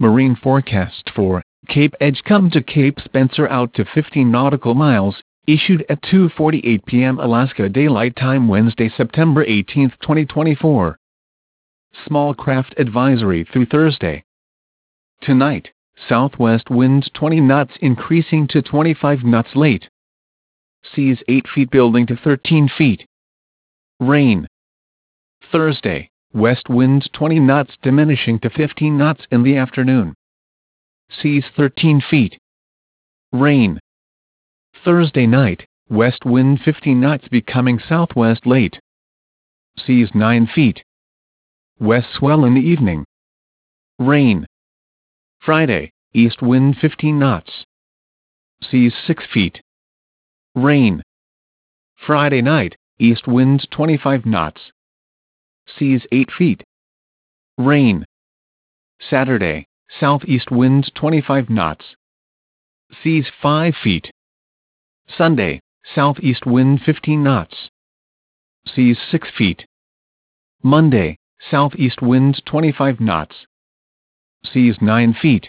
Marine forecast for Cape Edgecombe to Cape Spencer out to 15 nautical miles, issued at 2:48 p.m. Alaska Daylight Time Wednesday, September 18, 2024. Small craft advisory through Thursday. Tonight, southwest winds 20 knots increasing to 25 knots late. Seas 8 feet building to 13 feet. Rain. Thursday, west winds 20 knots diminishing to 15 knots in the afternoon. Seas 13 feet. Rain. Thursday night, west wind 15 knots becoming southwest late. Seas 9 feet. West swell in the evening. Rain. Friday, east wind 15 knots. Seas 6 feet. Rain. Friday night, east wind 25 knots. Seas 8 feet. Rain. Saturday, southeast wind 25 knots. Seas 5 feet. Sunday, southeast wind 15 knots. Seas 6 feet. Monday, southeast wind 25 knots. Seas 9 feet.